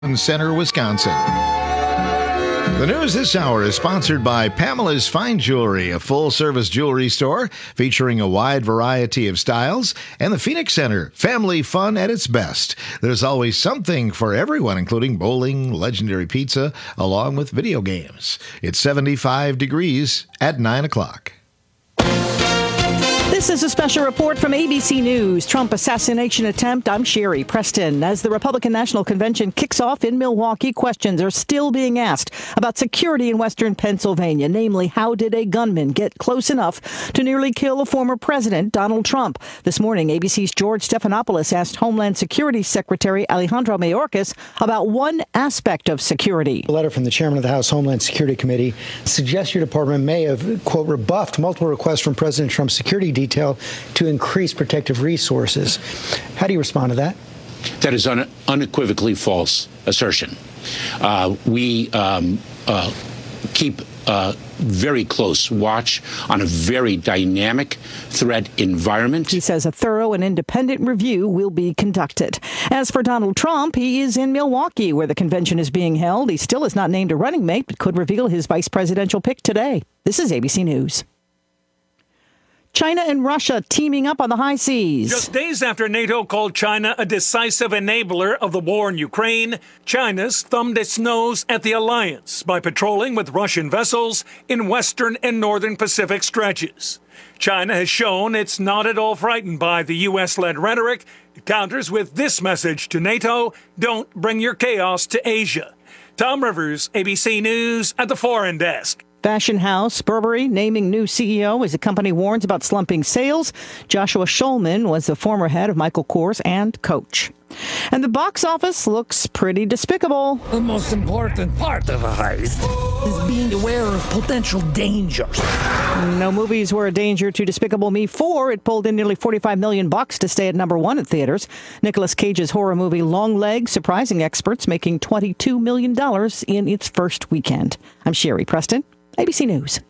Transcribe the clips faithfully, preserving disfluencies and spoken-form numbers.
Center, Wisconsin. The news this hour is sponsored by Pamela's Fine Jewelry, a full-service jewelry store featuring a wide variety of styles, and the Phoenix Center, family fun at its best. There's always something for everyone, including bowling, legendary pizza, along with video games. It's seventy-five degrees at nine o'clock. This is a special report from A B C News. Trump assassination attempt. I'm Sherry Preston. As the Republican National Convention kicks off in Milwaukee, questions are still being asked about security in western Pennsylvania. Namely, how did a gunman get close enough to nearly kill a former president, Donald Trump? This morning, A B C's George Stephanopoulos asked Homeland Security Secretary Alejandro Mayorkas about one aspect of security. A letter from the chairman of the House Homeland Security Committee suggests your department may have, quote, rebuffed multiple requests from President Trump's security detail to increase protective resources. How do you respond to that? That is un- unequivocally false assertion. Uh, we um, uh, keep uh, very close watch on a very dynamic threat environment. He says a thorough and independent review will be conducted. As for Donald Trump, he is in Milwaukee, where the convention is being held. He still is not named a running mate, but could reveal his vice presidential pick today. This is A B C News. China and Russia teaming up on the high seas. Just days after NATO called China a decisive enabler of the war in Ukraine, China's thumbed its nose at the alliance by patrolling with Russian vessels in western and northern Pacific stretches. China has shown it's not at all frightened by the U S-led rhetoric. It counters with this message to NATO: don't bring your chaos to Asia. Tom Rivers, A B C News at the Foreign Desk. Fashion house Burberry naming new C E O as the company warns about slumping sales. Joshua Schulman was the former head of Michael Kors and Coach. And the box office looks pretty despicable. The most important part of a heist is being aware of potential dangers. No movies were a danger to Despicable Me four. It pulled in nearly forty-five million bucks to stay at number one at theaters. Nicolas Cage's horror movie Long Legs surprising experts, making twenty-two million dollars in its first weekend. I'm Sherry Preston, A B C News.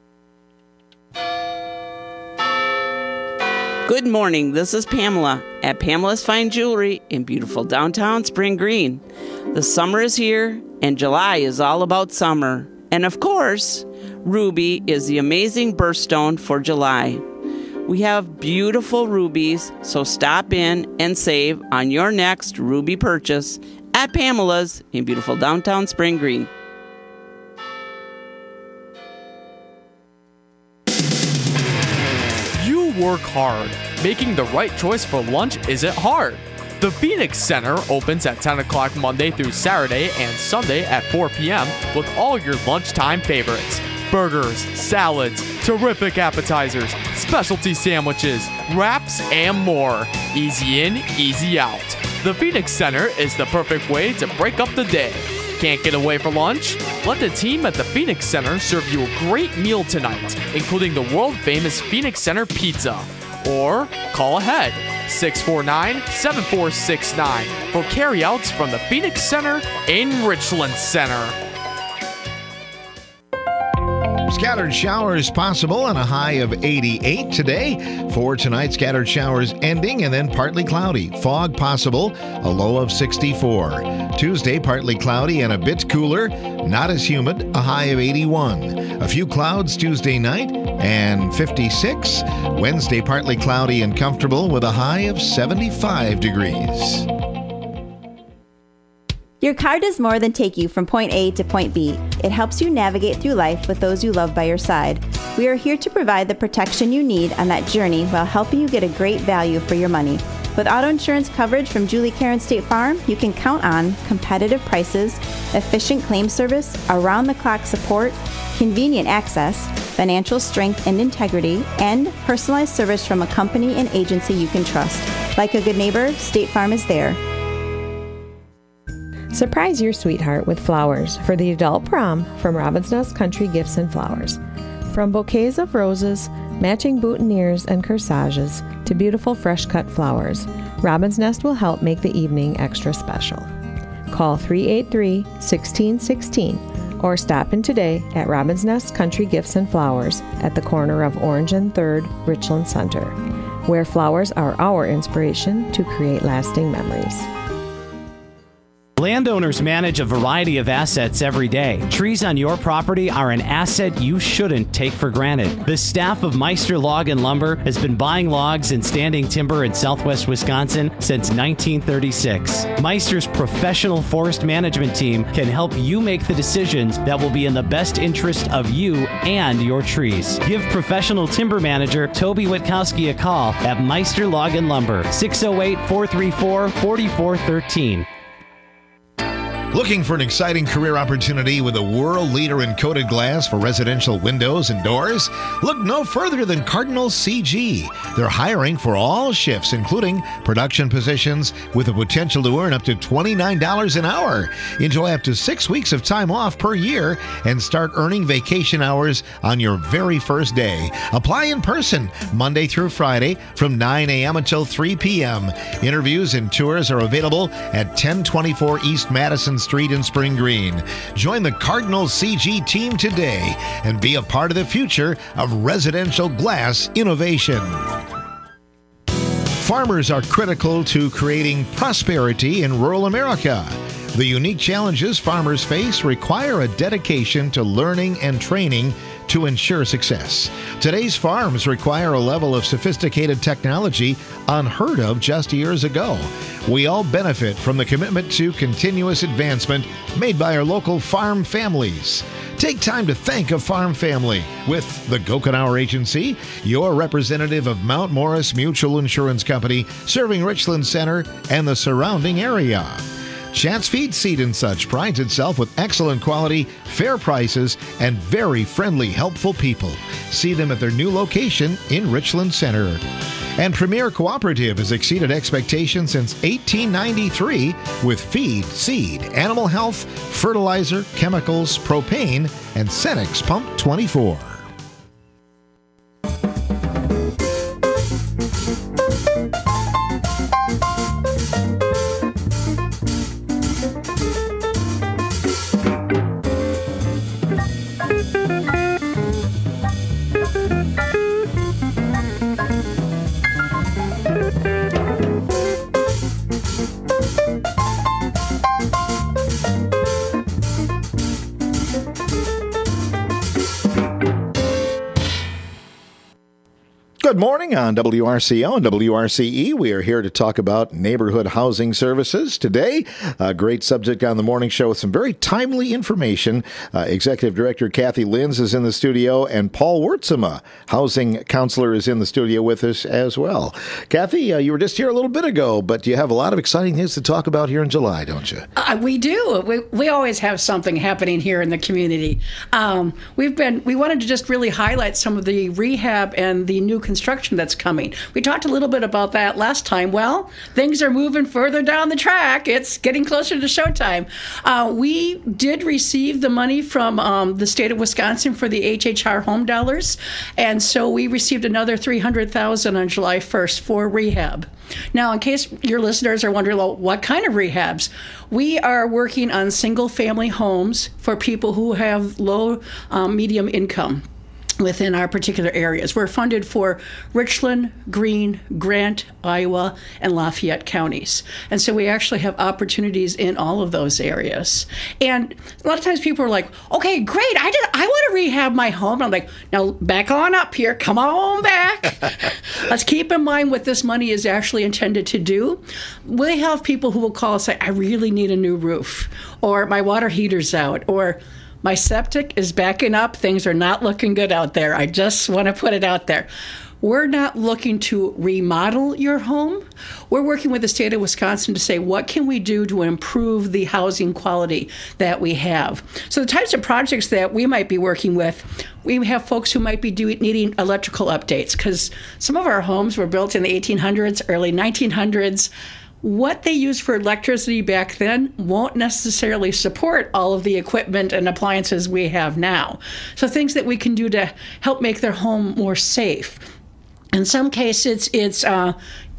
Good morning. This is Pamela at Pamela's Fine Jewelry in beautiful downtown Spring Green. The summer is here, and July is all about summer. And of course, ruby is the amazing birthstone for July. We have beautiful rubies, so stop in and save on your next ruby purchase at Pamela's in beautiful downtown Spring Green. Work hard. Making the right choice for lunch isn't hard. The Phoenix Center opens at ten o'clock Monday through Saturday and Sunday at four p.m. with all your lunchtime favorites. Burgers, salads, terrific appetizers, specialty sandwiches, wraps, and more. Easy in, easy out. The Phoenix Center is the perfect way to break up the day. Can't get away for lunch? Let the team at the Phoenix Center serve you a great meal tonight, including the world-famous Phoenix Center Pizza. Or call ahead, six four nine, seven four six nine, for carryouts from the Phoenix Center in Richland Center. Scattered showers possible and a high of eighty-eight today. For tonight, scattered showers ending and then partly cloudy. Fog possible, a low of sixty-four. Tuesday, partly cloudy and a bit cooler. Not as humid, a high of eighty-one. A few clouds Tuesday night and fifty-six. Wednesday, partly cloudy and comfortable with a high of seventy-five degrees. Your car does more than take you from point A to point B. It helps you navigate through life with those you love by your side. We are here to provide the protection you need on that journey while helping you get a great value for your money. With auto insurance coverage from Julie Karen State Farm, you can count on competitive prices, efficient claim service, around-the-clock support, convenient access, financial strength and integrity, and personalized service from a company and agency you can trust. Like a good neighbor, State Farm is there. Surprise your sweetheart with flowers for the adult prom from Robin's Nest Country Gifts and Flowers. From bouquets of roses, matching boutonnieres and corsages, to beautiful fresh-cut flowers, Robin's Nest will help make the evening extra special. Call three eight three, one six one six or stop in today at Robin's Nest Country Gifts and Flowers at the corner of Orange and third, Richland Center, where flowers are our inspiration to create lasting memories. Landowners manage a variety of assets every day. Trees on your property are an asset you shouldn't take for granted. The staff of Meister Log and Lumber has been buying logs and standing timber in southwest Wisconsin since nineteen thirty-six. Meister's professional forest management team can help you make the decisions that will be in the best interest of you and your trees. Give professional timber manager Toby Witkowski a call at Meister Log and Lumber, six oh eight, four three four, four four one three. Looking for an exciting career opportunity with a world leader in coated glass for residential windows and doors? Look no further than Cardinal C G. They're hiring for all shifts, including production positions, with the potential to earn up to twenty-nine dollars an hour. Enjoy up to six weeks of time off per year and start earning vacation hours on your very first day. Apply in person Monday through Friday from nine a.m. until three p.m. Interviews and tours are available at ten twenty-four East Madison Street in Spring Green. Join the Cardinal C G team today and be a part of the future of residential glass innovation. Farmers are critical to creating prosperity in rural America. The unique challenges farmers face require a dedication to learning and training to ensure success. Today's farms require a level of sophisticated technology unheard of just years ago. We all benefit from the commitment to continuous advancement made by our local farm families. Take time to thank a farm family with the Gokenauer Agency, your representative of Mount Morris Mutual Insurance Company, serving Richland Center and the surrounding area. Chance Feed Seed and Such prides itself with excellent quality, fair prices, and very friendly, helpful people. See them at their new location in Richland Center. And Premier Cooperative has exceeded expectations since eighteen ninety-three with feed, seed, animal health, fertilizer, chemicals, propane, and Cenex Pump twenty-four. Good morning on W R C O and W R C E. We are here to talk about neighborhood housing services. Today, a great subject on the morning show with some very timely information. Uh, Executive Director Kathy Linz is in the studio, and Paul Wurtsema, housing counselor, is in the studio with us as well. Kathy, uh, you were just here a little bit ago, but you have a lot of exciting things to talk about here in July, don't you? Uh, we do. We, we always have something happening here in the community. Um, we've been. We wanted to just really highlight some of the rehab and the new construction that's coming. We talked a little bit about that last time. Well, things are moving further down the track. It's getting closer to showtime. Uh, we did receive the money from um, the state of Wisconsin for the H H R home dollars, and so we received another three hundred thousand dollars on July first for rehab. Now, in case your listeners are wondering, well, what kind of rehabs? We are working on single-family homes for people who have low, um, medium income within our particular areas. We're funded for Richland, Greene, Grant, Iowa, and Lafayette counties. And so we actually have opportunities in all of those areas. And a lot of times people are like, okay, great, I did, I want to rehab my home. And I'm like, now back on up here, come on back. Let's keep in mind what this money is actually intended to do. We have people who will call and say, I really need a new roof, or my water heater's out, or my septic is backing up. Things are not looking good out there. I just want to put it out there. We're not looking to remodel your home. We're working with the state of Wisconsin to say, what can we do to improve the housing quality that we have? So the types of projects that we might be working with, we have folks who might be doing, needing electrical updates, because some of our homes were built in the eighteen hundreds, early nineteen hundreds. What they used for electricity back then won't necessarily support all of the equipment and appliances we have now. So things that we can do to help make their home more safe. In some cases, it's uh,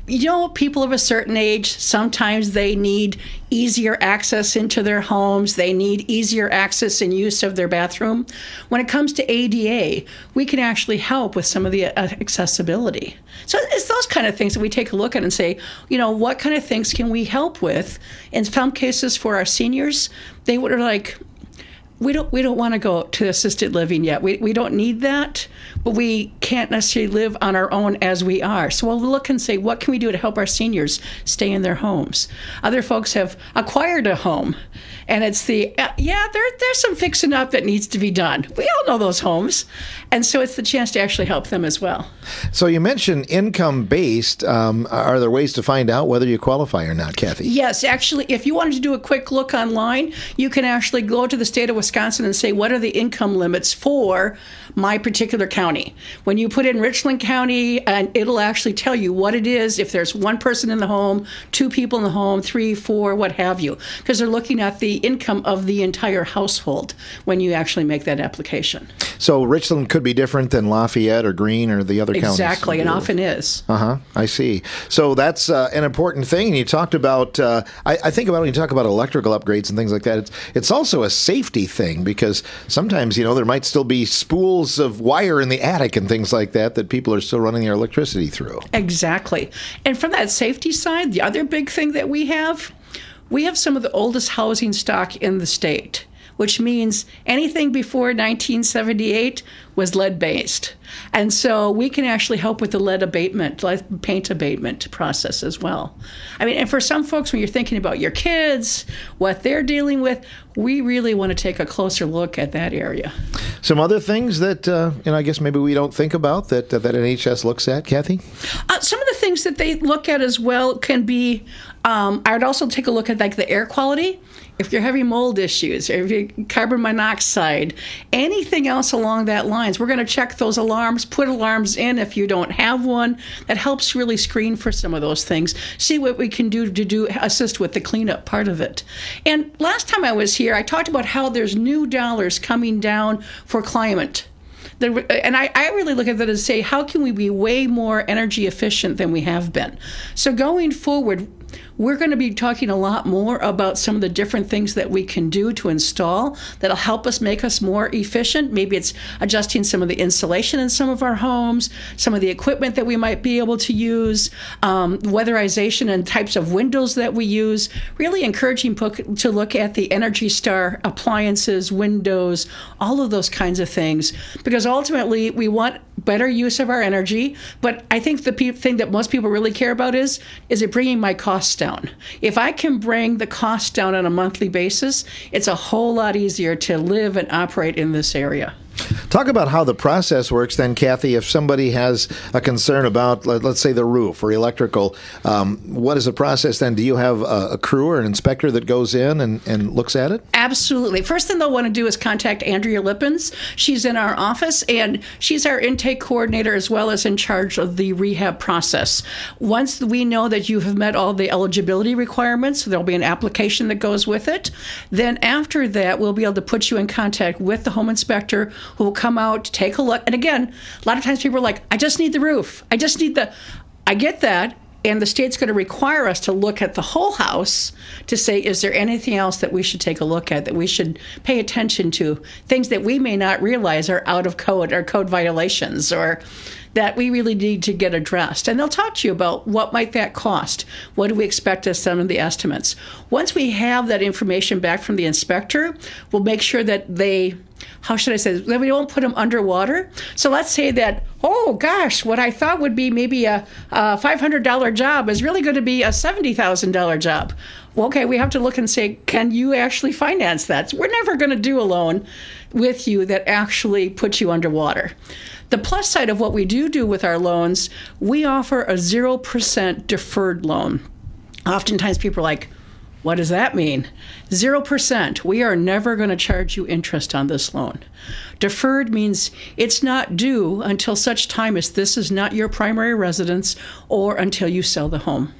you know, people of a certain age, sometimes they need easier access into their homes. They need easier access and use of their bathroom. When it comes to A D A, we can actually help with some of the uh, accessibility. So it's those kind of things that we take a look at and say, you know, what kind of things can we help with? In some cases for our seniors, they were like, we don't we don't want to go to assisted living yet. We we don't need that, but we can't necessarily live on our own as we are. So we'll look and say, what can we do to help our seniors stay in their homes? Other folks have acquired a home, and it's the, uh, yeah, there there's some fixing up that needs to be done. We all know those homes, and so it's the chance to actually help them as well. So you mentioned income-based. Um, are there ways to find out whether you qualify or not, Kathy? Yes, actually, if you wanted to do a quick look online, you can actually go to the state of Wisconsin and say, what are the income limits for my particular county? When you put in Richland County, and it'll actually tell you what it is, if there's one person in the home, two people in the home, three, four, what have you, because they're looking at the income of the entire household when you actually make that application. So Richland could be different than Lafayette or Greene or the other counties. Exactly, and often is. Uh-huh, I see. So that's uh, an important thing. And you talked about, uh, I, I think about when you talk about electrical upgrades and things like that, it's, it's also a safety thing, because sometimes, you know, there might still be spools of wire in the attic and things like that that people are still running their electricity through. Exactly. And from that safety side, the other big thing that we have, we have some of the oldest housing stock in the state, which means anything before nineteen seventy-eight was lead-based. And so we can actually help with the lead abatement, lead paint abatement process as well. I mean, and for some folks, when you're thinking about your kids, what they're dealing with, we really want to take a closer look at that area. Some other things that, uh, you know, I guess maybe we don't think about that, uh, that N H S looks at, Kathy? Uh, some of the things that they look at as well can be, um, I would also take a look at like the air quality. If you're having mold issues, or if you carbon monoxide, anything else along that lines, we're going to check those alarms, put alarms in if you don't have one. That helps really screen for some of those things. See what we can do to do assist with the cleanup part of it. And last time I was here, I talked about how there's new dollars coming down for climate. The, and I, I really look at that as say, how can we be way more energy efficient than we have been? So going forward, we're going to be talking a lot more about some of the different things that we can do to install that'll help us make us more efficient. Maybe it's adjusting some of the insulation in some of our homes, some of the equipment that we might be able to use, um, weatherization and types of windows that we use, really encouraging to look at the Energy Star appliances, windows, all of those kinds of things, because ultimately we want better use of our energy. But I think the pe- thing that most people really care about is, is it bringing my costs down? If I can bring the cost down on a monthly basis, it's a whole lot easier to live and operate in this area. Talk about how the process works then, Kathy. If somebody has a concern about, let's say, the roof or electrical, um, what is the process then? Do you have a, a crew or an inspector that goes in and, and looks at it? Absolutely. First thing they'll want to do is contact Andrea Lippens. She's in our office, and she's our intake coordinator as well as in charge of the rehab process. Once we know that you have met all the eligibility requirements, there'll be an application that goes with it. Then after that, we'll be able to put you in contact with the home inspector, who will come out, take a look. And again, a lot of times people are like, I just need the roof. I just need the, I get that. And the state's going to require us to look at the whole house to say, is there anything else that we should take a look at, that we should pay attention to, things that we may not realize are out of code or code violations, or that we really need to get addressed. And they'll talk to you about what might that cost. What do we expect as some of the estimates? Once we have that information back from the inspector, we'll make sure that they, how should I say this, that we don't put them underwater. So let's say that, oh gosh, what I thought would be maybe a, a five hundred dollars job is really going to be a seventy thousand dollars job. Well, okay, we have to look and say, can you actually finance that? We're never going to do a loan with you that actually puts you underwater. The plus side of what we do do with our loans, we offer a zero percent deferred loan. Oftentimes people are like, what does that mean? Zero percent. We are never going to charge you interest on this loan. Deferred means it's not due until such time as this is not your primary residence or until you sell the home.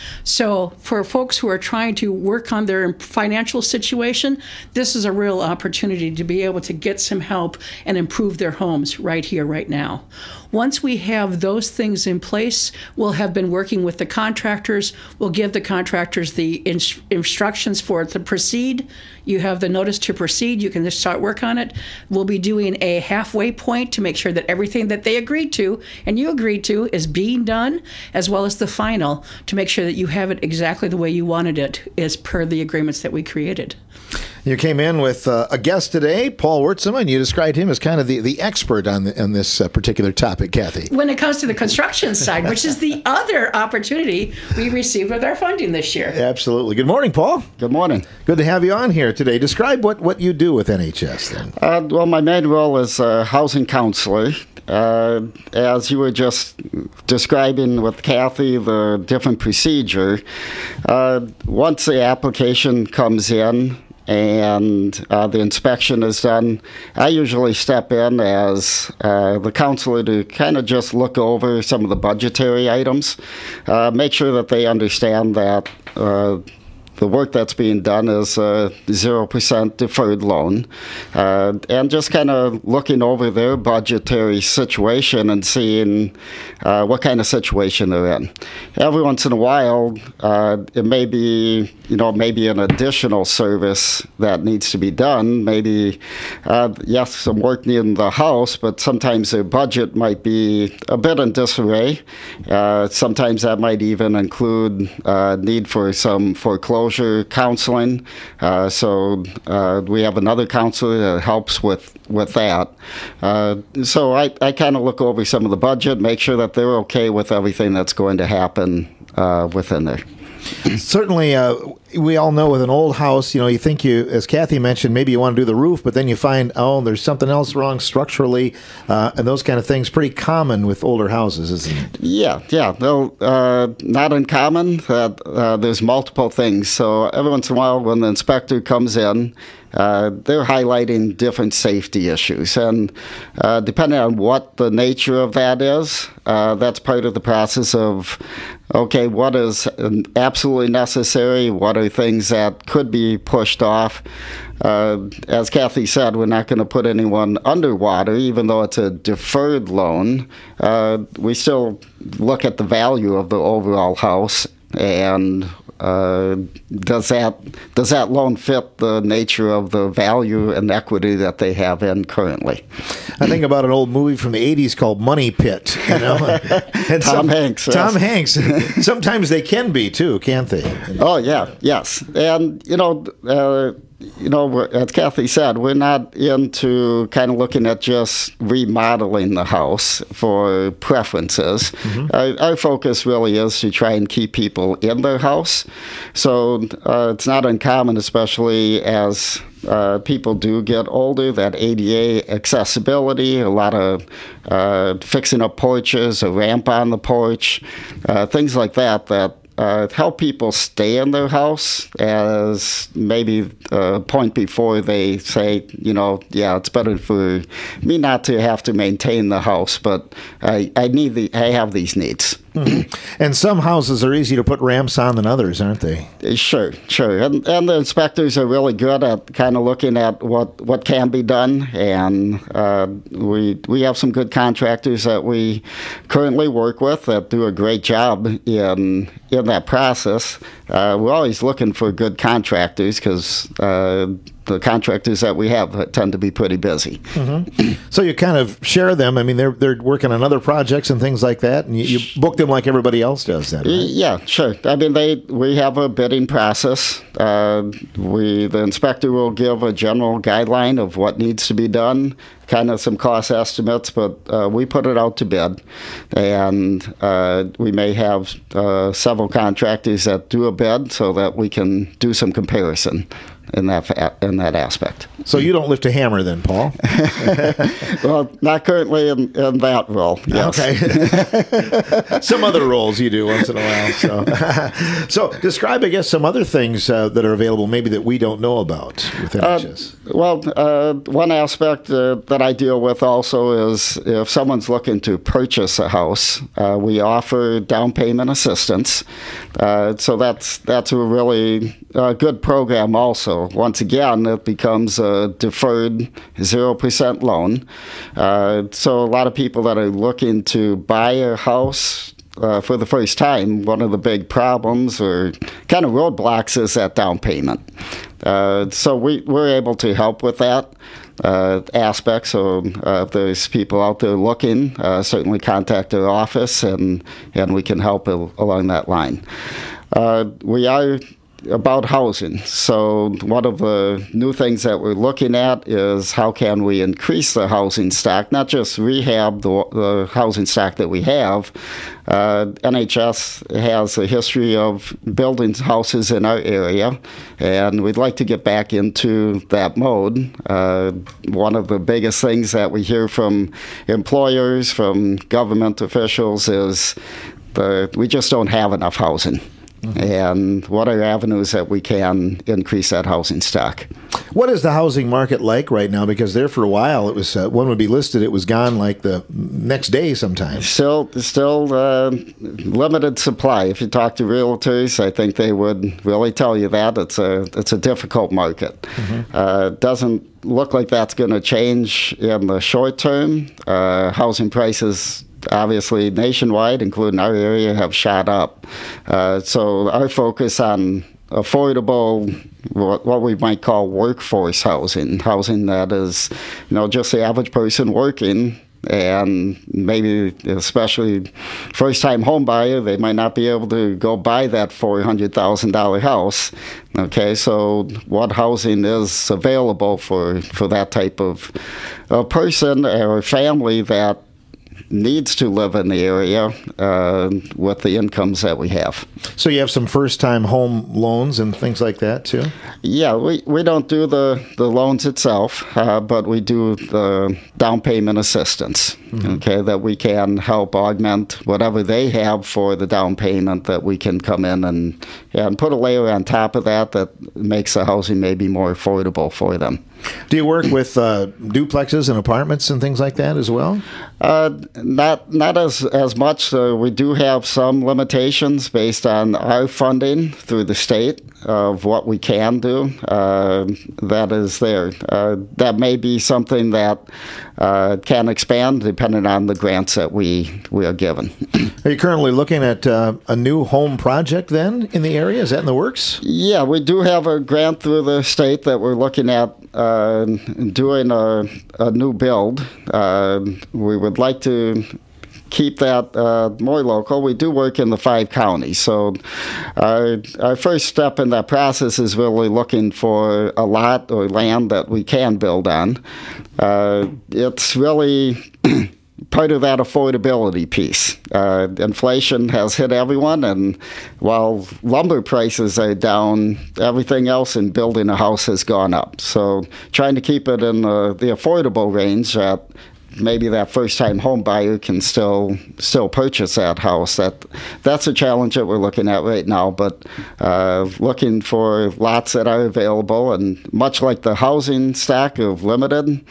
So for folks who are trying to work on their financial situation, this is a real opportunity to be able to get some help and improve their homes right here, right now. Once we have those things in place, we'll have been working with the contractors. We'll give the contractors the in- instructions for it to proceed. You have the notice to proceed. You can just start work on it. We'll be doing a halfway point to make sure that everything that they agreed to and you agreed to is being done, as well as the final, to make sure that you have it exactly the way you wanted it as per the agreements that we created. You came in with uh, a guest today, Paul Wurtsema, and you described him as kind of the, the expert on the, on this uh, particular topic, Kathy. When it comes to the construction side, which is the other opportunity we received with our funding this year. Absolutely. Good morning, Paul. Good morning. Good to have you on here today. Describe what, what you do with N H S then. Uh, well, my main role is a housing counselor. Uh, as you were just describing with Kathy, the different procedure, uh, once the application comes in, and uh, the inspection is done, I usually step in as uh, the counselor to kind of just look over some of the budgetary items, uh, make sure that they understand that uh, the work that's being done is a zero percent deferred loan, uh, and just kind of looking over their budgetary situation and seeing uh, what kind of situation they're in. Every once in a while, uh, it may be, you know, maybe an additional service that needs to be done. Maybe, uh, yes, some work in the house, but sometimes their budget might be a bit in disarray. Uh, sometimes that might even include uh, need for some foreclosure counseling. Uh, so uh, we have another counselor that helps with, with that. Uh, so I, I kind of look over some of the budget, make sure that they're okay with everything that's going to happen uh, within there. Certainly, uh, we all know with an old house, you know, you think you, as Kathy mentioned, maybe you want to do the roof, but then you find, oh, there's something else wrong structurally, uh, and those kind of things. Pretty common with older houses, isn't it? Yeah, yeah. No, uh, not uncommon. Uh, uh, there's multiple things. So every once in a while, when the inspector comes in, Uh, they're highlighting different safety issues. And uh, depending on what the nature of that is, uh, that's part of the process of, okay, what is absolutely necessary? What are things that could be pushed off? Uh, as Kathy said, we're not going to put anyone underwater, even though it's a deferred loan. Uh, we still look at the value of the overall house and Uh, does that does that loan fit the nature of the value and equity that they have in currently? I think about an old movie from the eighties called Money Pit. You know, and Tom some, Hanks. Yes. Tom Hanks. Sometimes they can be too, can't they? Oh yeah, yes, and you know. Uh, You know, as Kathy said, we're not into kind of looking at just remodeling the house for preferences. Mm-hmm. Our, our focus really is to try and keep people in their house. So uh, it's not uncommon, especially as uh, people do get older, that A D A accessibility, a lot of uh, fixing up porches, a ramp on the porch, uh, things like that, that Uh, help people stay in their house as maybe a point before they say, you know, yeah, it's better for me not to have to maintain the house, but I, I need the, I have these needs. Mm-hmm. And some houses are easier to put ramps on than others, aren't they? Sure, sure. And, and the inspectors are really good at kind of looking at what, what can be done. And uh, we we have some good contractors that we currently work with that do a great job in in that process. Uh, we're always looking for good contractors because uh, the contractors that we have tend to be pretty busy. Mm-hmm. So you kind of share them. I mean, they're they're working on other projects and things like that, and you, you book them like everybody else does. Then, right? Yeah, sure. I mean, they we have a bidding process. Uh, we the inspector will give a general guideline of what needs to be done, kind of some cost estimates, but uh, we put it out to bid, and uh, we may have uh, several contractors that do a bid so that we can do some comparison in that in that aspect. So you don't lift a hammer then, Paul? Well, not currently in, in that role. Yes. Okay. Some other roles you do once in a while. So, so describe, I guess, some other things uh, that are available, maybe that we don't know about with N H S. Uh, well, uh, one aspect uh, that I deal with also is if someone's looking to purchase a house, uh, we offer down payment assistance. Uh, so that's that's a really uh, good program also. So once again, it becomes a deferred zero percent loan. Uh, so a lot of people that are looking to buy a house Uh, for the first time, one of the big problems or kind of roadblocks is that down payment. Uh, so we, we're able to help with that uh, aspect. So uh, if there's people out there looking, uh, certainly contact our office and, and we can help al- along that line. Uh, we are about housing. So one of the new things that we're looking at is how can we increase the housing stock, not just rehab the, the housing stock that we have. Uh, N H S has a history of building houses in our area, and we'd like to get back into that mode. Uh, one of the biggest things that we hear from employers, from government officials, is the, we just don't have enough housing. And what are avenues that we can increase that housing stock? What is the housing market like right now? Because there for a while, it was uh, one would be listed, it was gone like the next day sometimes. Still, still uh, limited supply. If you talk to realtors, I think they would really tell you that it's a it's a difficult market. Mm-hmm. Uh, doesn't look like that's going to change in the short term. Uh, housing prices, obviously nationwide, including our area, have shot up. Uh, so our focus on affordable, what, what we might call workforce housing, housing that is, you know, just the average person working, and maybe especially first-time home buyer, they might not be able to go buy that four hundred thousand dollars house. Okay, so what housing is available for, for that type of a person or family that needs to live in the area uh, with the incomes that we have. So you have some first-time home loans and things like that, too? Yeah, we, we don't do the, the loans itself, uh, but we do the down payment assistance, mm-hmm. okay, that we can help augment whatever they have for the down payment, that we can come in and, and put a layer on top of that that makes the housing maybe more affordable for them. Do you work with uh, duplexes and apartments and things like that as well? Uh, not not as as much. Uh, we do have some limitations based on our funding through the state of what we can do. Uh, that is there. Uh, that may be something that uh, can expand depending on the grants that we, we are given. Are you currently looking at uh, a new home project then in the area? Is that in the works? Yeah, we do have a grant through the state that we're looking at uh, doing a, a new build. Uh, we would like to keep that uh, more local. We do work in the five counties. So our, our first step in that process is really looking for a lot or land that we can build on. Uh, it's really part of that affordability piece. Uh, inflation has hit everyone, and while lumber prices are down, everything else in building a house has gone up. So trying to keep it in the, the affordable range that maybe that first-time home buyer can still still purchase that house. That that's a challenge that we're looking at right now. But uh, looking for lots that are available, and much like the housing stock of limited,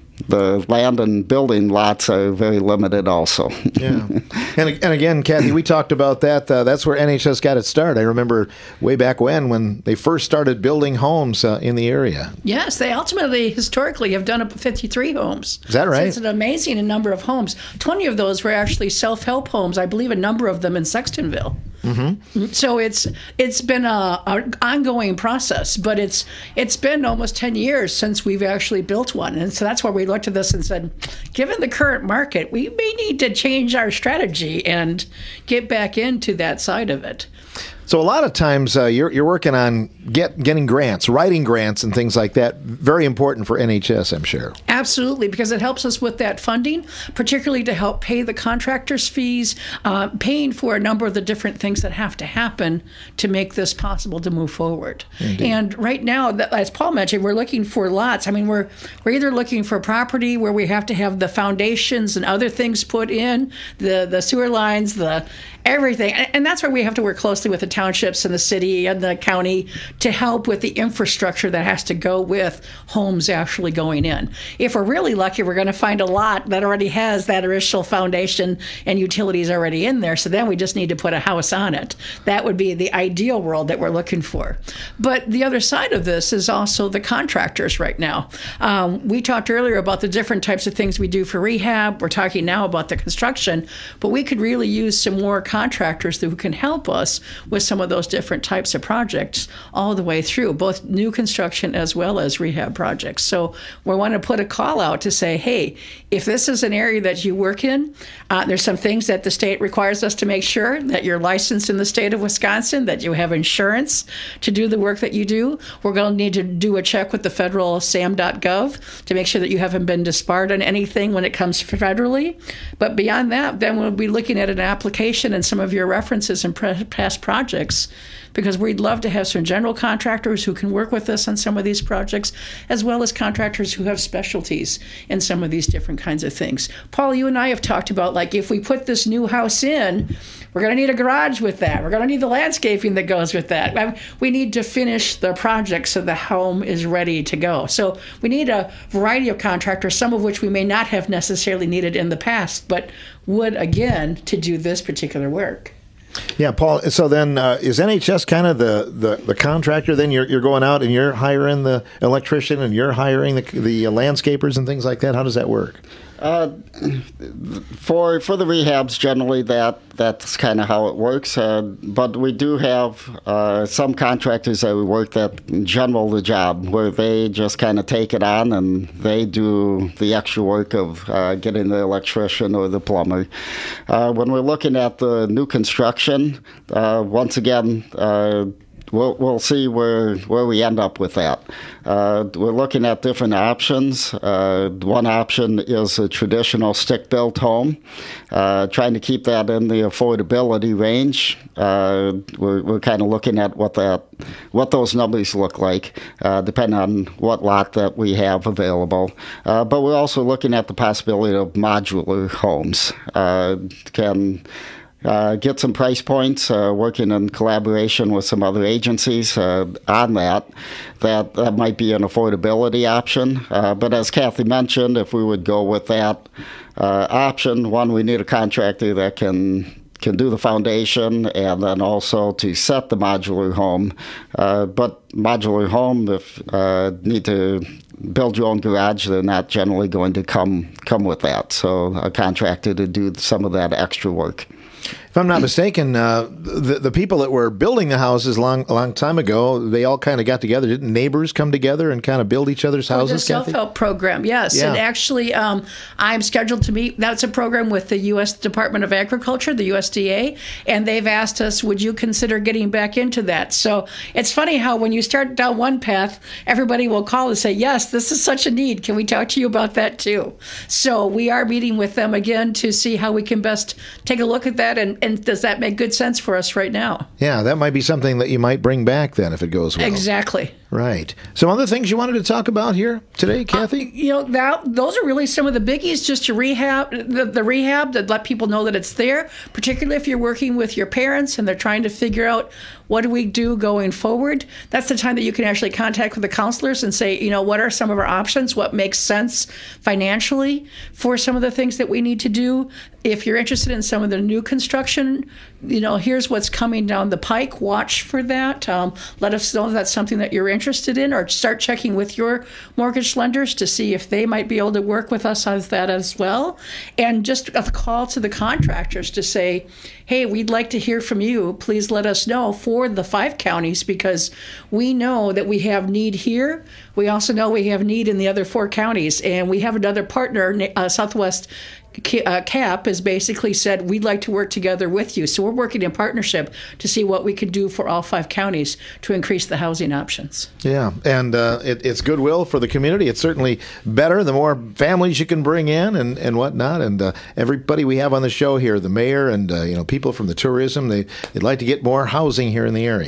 the land and building lots are very limited also. Yeah. And, and again, Kathy, we talked about that. Uh, that's where N H S got its start. I remember way back when, when they first started building homes uh, in the area. Yes, they ultimately, historically, have done up to fifty-three homes. Is that right? So it's an amazing number of homes. twenty of those were actually self-help homes. I believe a number of them in Sextonville. Mm-hmm. So it's it's been a, a ongoing process, but it's it's been almost ten years since we've actually built one, and so that's why we looked at this and said, given the current market, we may need to change our strategy and get back into that side of it. So a lot of times uh, you're you're working on get getting grants, writing grants, and things like that. Very important for N H S, I'm sure. Absolutely, because it helps us with that funding, particularly to help pay the contractors' fees, uh, paying for a number of the different things that have to happen to make this possible to move forward. Indeed. And right now, as Paul mentioned, we're looking for lots. I mean, we're we're either looking for property where we have to have the foundations and other things put in, the the sewer lines, the everything, and that's where we have to work closely with the townships and the city and the county to help with the infrastructure that has to go with homes actually going in. If we're really lucky, we're going to find a lot that already has that initial foundation and utilities already in there. So then we just need to put a house on it. That would be the ideal world that we're looking for. But the other side of this is also the contractors right now. Um, we talked earlier about the different types of things we do for rehab. We're talking now about the construction, but we could really use some more contractors who can help us with some of those different types of projects all the way through, both new construction as well as rehab projects. So we want to put a call out to say, hey, if this is an area that you work in, uh, there's some things that the state requires us to make sure that you're licensed in the state of Wisconsin, that you have insurance to do the work that you do. We're going to need to do a check with the federal S A M dot gov to make sure that you haven't been disbarred on anything when it comes federally. But beyond that, then we'll be looking at an application and some of your references and pre- past projects, because we'd love to have some general contractors who can work with us on some of these projects, as well as contractors who have specialties in some of these different kinds of things. Paul, you and I have talked about, like, if we put this new house in, we're going to need a garage with that. We're going to need the landscaping that goes with that. We need to finish the project so the home is ready to go. So we need a variety of contractors, some of which we may not have necessarily needed in the past, but would, again, to do this particular work. Yeah, Paul. So then, uh, is N H S kind of the, the, the contractor? Then you're you're going out and you're hiring the electrician and you're hiring the the landscapers and things like that. How does that work? Uh, for for the rehabs, generally that that's kind of how it works. Uh, but we do have uh, some contractors that we work that general the job, where they just kind of take it on and they do the extra work of uh, getting the electrician or the plumber. Uh, when we're looking at the new construction, uh, once again. Uh, We'll, we'll see where where we end up with that. Uh, we're looking at different options. Uh, one option is a traditional stick-built home, uh, trying to keep that in the affordability range. Uh, we're we're kind of looking at what that what those numbers look like, uh, depending on what lot that we have available. Uh, but we're also looking at the possibility of modular homes. Uh, can Uh, get some price points, uh, working in collaboration with some other agencies uh, on that. That that might be an affordability option. Uh, but as Kathy mentioned, if we would go with that uh, option, one, we need a contractor that can can do the foundation and then also to set the modular home. Uh, but modular home, if uh, need to build your own garage, they're not generally going to come come with that. So a contractor to do some of that extra work. If I'm not mistaken, uh, the the people that were building the houses long a long time ago, they all kind of got together. Didn't neighbors come together and kind of build each other's houses? Oh, the self-help program, yes. Yeah. And actually, um, I'm scheduled to meet. That's a program with the U S Department of Agriculture, the U S D A, and they've asked us, would you consider getting back into that? So it's funny how when you start down one path, everybody will call and say, yes, this is such a need. Can we talk to you about that too? So we are meeting with them again to see how we can best take a look at that, and And does that make good sense for us right now? Yeah, that might be something that you might bring back then if it goes well. Exactly. Right. Some other things you wanted to talk about here today, Kathy? Uh, you know, that, those are really some of the biggies, just to rehab, the, the rehab, to let people know that it's there, particularly if you're working with your parents and they're trying to figure out what do we do going forward. That's the time that you can actually contact with the counselors and say, you know, what are some of our options? What makes sense financially for some of the things that we need to do? If you're interested in some of the new construction, you know, here's what's coming down the pike. Watch for that. Um, let us know if that's something that you're interested in, or start checking with your mortgage lenders to see if they might be able to work with us on that as well. And just a call to the contractors to say, hey, we'd like to hear from you. Please let us know for the five counties, because we know that we have need here. We also know we have need in the other four counties. And we have another partner, uh, Southwest Uh, C A P has basically said, we'd like to work together with you. So we're working in partnership to see what we could do for all five counties to increase the housing options. Yeah, and uh, it, it's goodwill for the community. It's certainly better the more families you can bring in and, and whatnot. And uh, everybody we have on the show here, the mayor and uh, you know people from the tourism, they, they'd like to get more housing here in the area.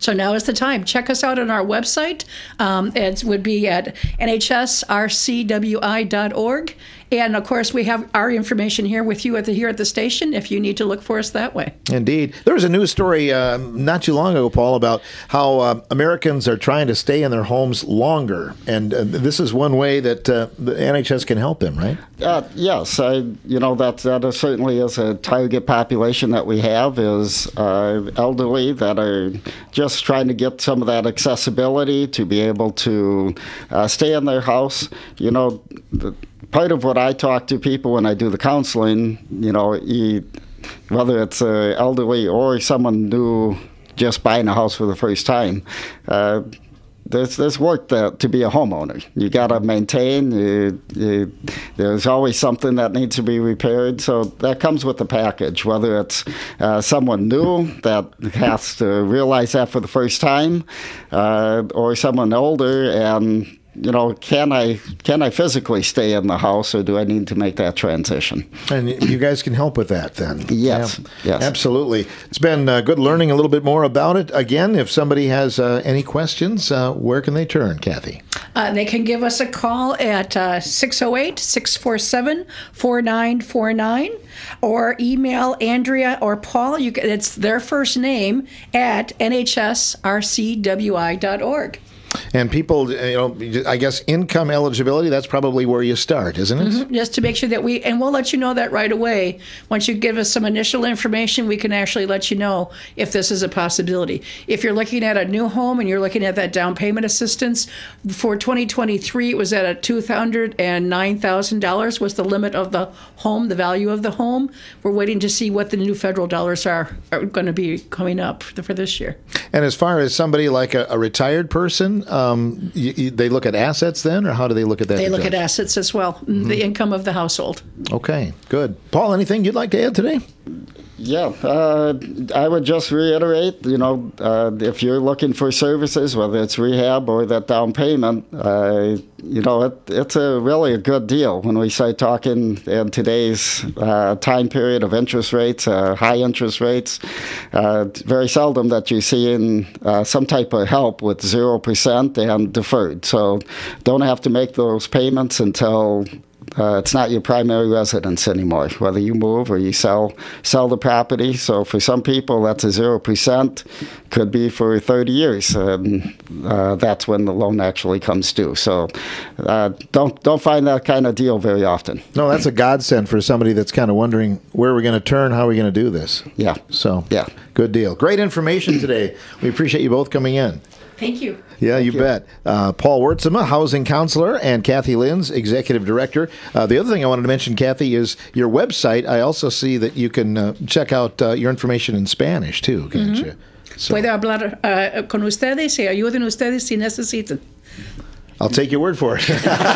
So now is the time. Check us out on our website. Um, it would be at N H S R C W I dot org. And, of course, we have our information here with you at the, here at the station if you need to look for us that way. Indeed. There was a news story uh, not too long ago, Paul, about how uh, Americans are trying to stay in their homes longer. And uh, this is one way that uh, the N H S can help them, right? Uh, yes. I, you know, that, that is certainly is a target population that we have is uh, elderly that are just trying to get some of that accessibility to be able to uh, stay in their house. You know, the, part of what I talk to people when I do the counseling, you know, you, whether it's uh, elderly or someone new just buying a house for the first time, uh, there's there's work that, to be a homeowner. You got to maintain. You, you, there's always something that needs to be repaired. So that comes with the package, whether it's uh, someone new that has to realize that for the first time uh, or someone older and, you know, can I can I physically stay in the house, or do I need to make that transition? And you guys can help with that then. Yes, yeah, yes. Absolutely. It's been uh, good learning a little bit more about it. Again, if somebody has uh, any questions, uh, where can they turn, Kathy? Uh, they can give us a call at uh, six oh eight, six four seven, four nine four nine or email Andrea or Paul. You can, it's their first name at N H S R C W I dot org. And people, you know, I guess income eligibility, that's probably where you start, isn't it? Mm-hmm. Just to make sure that we, and we'll let you know that right away. Once you give us some initial information, we can actually let you know if this is a possibility. If you're looking at a new home and you're looking at that down payment assistance, for twenty twenty-three, it was at a two hundred nine thousand dollars was the limit of the home, the value of the home. We're waiting to see what the new federal dollars are, are going to be coming up for this year. And as far as somebody like a, a retired person, Um, you, you, they look at assets then, or how do they look at that? They look judge? at assets as well, mm-hmm. the income of the household. Okay, good. Paul, anything you'd like to add today? Yeah, uh, I would just reiterate, you know, uh, if you're looking for services, whether it's rehab or that down payment, uh, you know, it, it's a really a good deal when we start talking in today's uh, time period of interest rates, uh, high interest rates. Uh, very seldom that you're seeing uh, some type of help with zero percent and deferred. So don't have to make those payments until Uh, it's not your primary residence anymore, whether you move or you sell sell the property. So for some people, that's a zero percent. Could be for thirty years. And uh, that's when the loan actually comes due. So uh, don't don't find that kind of deal very often. No, that's a godsend for somebody that's kind of wondering where we're going to turn, how are we going to do this. Yeah. So yeah, good deal. Great information today. We appreciate you both coming in. Thank you. Yeah, you, you bet. Uh, Paul Wurtsema, housing counselor, and Kathy Linz, executive director. Uh, the other thing I wanted to mention, Kathy, is your website. I also see that you can uh, check out uh, your information in Spanish, too, can't mm-hmm. you? So. Puedo hablar uh, con ustedes y ayuden ustedes si necesitan. I'll take your word for it.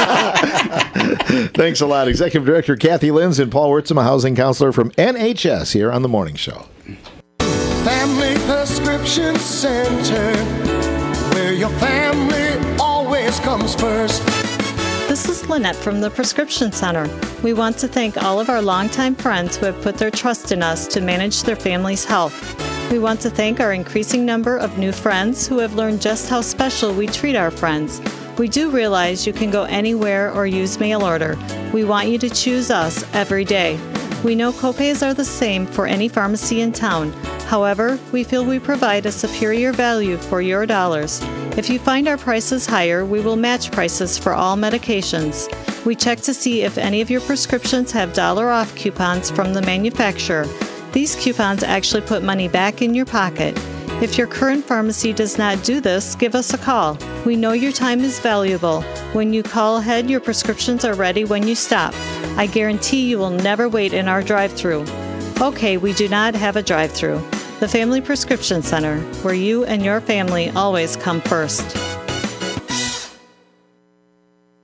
Thanks a lot. Executive Director Kathy Linz and Paul Wurtsema, housing counselor from N H S here on The Morning Show. Family Prescription Center, where your family always comes first. This is Lynette from the Prescription Center. We want to thank all of our longtime friends who have put their trust in us to manage their family's health. We want to thank our increasing number of new friends who have learned just how special we treat our friends. We do realize you can go anywhere or use mail order. We want you to choose us every day. We know copays are the same for any pharmacy in town. However, we feel we provide a superior value for your dollars. If you find our prices higher, we will match prices for all medications. We check to see if any of your prescriptions have dollar off coupons from the manufacturer. These coupons actually put money back in your pocket. If your current pharmacy does not do this, give us a call. We know your time is valuable. When you call ahead, your prescriptions are ready when you stop. I guarantee you will never wait in our drive-thru. Okay, we do not have a drive-thru. The Family Prescription Center, where you and your family always come first.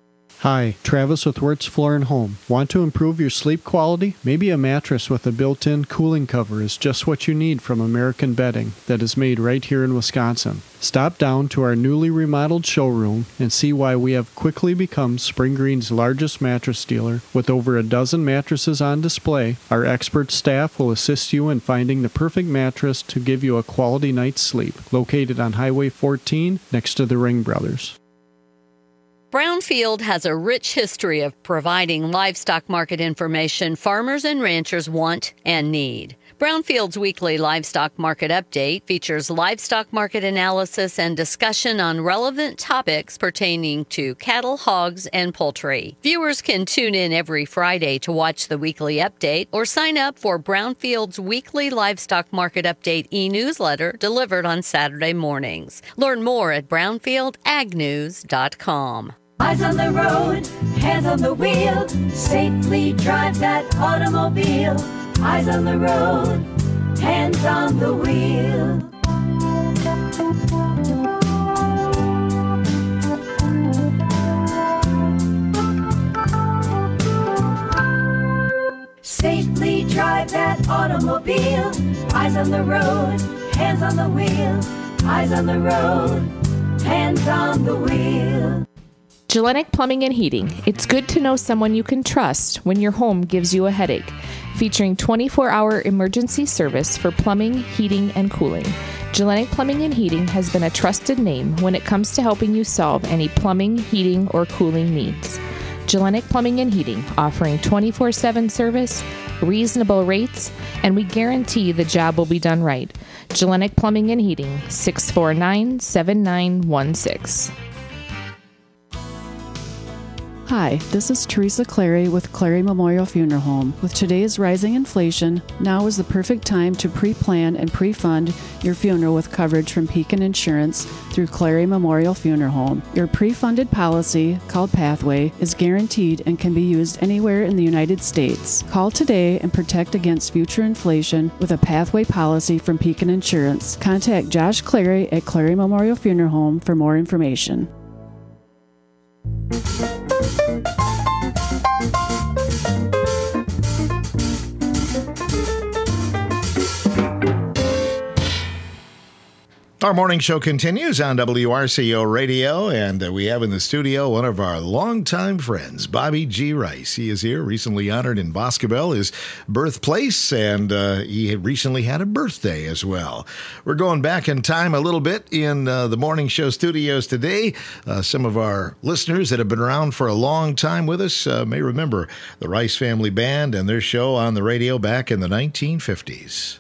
Hi, Travis with Wirtz Floor and Home. Want to improve your sleep quality? Maybe a mattress with a built-in cooling cover is just what you need from American Bedding that is made right here in Wisconsin. Stop down to our newly remodeled showroom and see why we have quickly become Spring Green's largest mattress dealer. With over a dozen mattresses on display, our expert staff will assist you in finding the perfect mattress to give you a quality night's sleep. Located on Highway fourteen next to the Ring Brothers. Brownfield has a rich history of providing livestock market information farmers and ranchers want and need. Brownfield's weekly livestock market update features livestock market analysis and discussion on relevant topics pertaining to cattle, hogs, and poultry. Viewers can tune in every Friday to watch the weekly update or sign up for Brownfield's weekly livestock market update e-newsletter delivered on Saturday mornings. Learn more at brownfield ag news dot com. Eyes on the road, hands on the wheel, safely drive that automobile. Eyes on the road, hands on the wheel. Safely drive that automobile. Eyes on the road, hands on the wheel. Eyes on the road, hands on the wheel. Gellenic Plumbing and Heating. It's good to know someone you can trust when your home gives you a headache. Featuring twenty-four hour emergency service for plumbing, heating, and cooling. Gellenic Plumbing and Heating has been a trusted name when it comes to helping you solve any plumbing, heating, or cooling needs. Gellenic Plumbing and Heating, offering twenty-four seven service, reasonable rates, and we guarantee the job will be done right. Gellenic Plumbing and Heating, six four nine, seven nine one six. Hi, this is Teresa Clary with Clary Memorial Funeral Home. With today's rising inflation, now is the perfect time to pre-plan and pre-fund your funeral with coverage from Pekin Insurance through Clary Memorial Funeral Home. Your pre-funded policy, called Pathway, is guaranteed and can be used anywhere in the United States. Call today and protect against future inflation with a Pathway policy from Pekin Insurance. Contact Josh Clary at Clary Memorial Funeral Home for more information. Our morning show continues on W R C O Radio, and uh, we have in the studio one of our longtime friends, Bobby G. Rice. He is here, recently honored in Boscobel, his birthplace, and uh, he had recently had a birthday as well. We're going back in time a little bit in uh, the morning show studios today. Uh, some of our listeners that have been around for a long time with us uh, may remember the Rice Family Band and their show on the radio back in the nineteen fifties.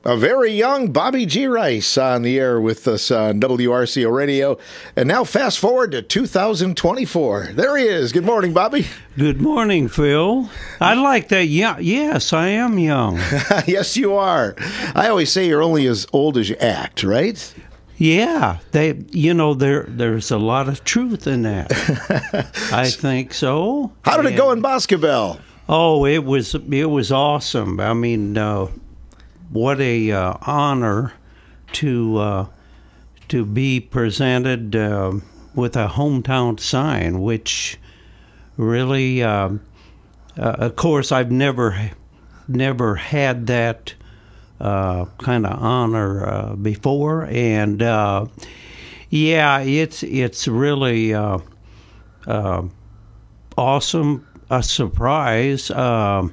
A very young Bobby G. Rice on the air with us on W R C O Radio. And now fast forward to two thousand twenty-four. There he is. Good morning, Bobby. Good morning, Phil. I like that. Yeah, yes, I am young. Yes, you are. I always say you're only as old as you act, right? Yeah, they. You know, there there's a lot of truth in that. I think so. How did and, it go in Boscobel? Oh, it was it was awesome. I mean, uh, what a uh, honor to uh, to be presented uh, with a hometown sign, which really, uh, uh, of course, I've never never had that uh, kind of honor uh, before, and uh, yeah, it's it's really uh, uh, awesome. A surprise, uh,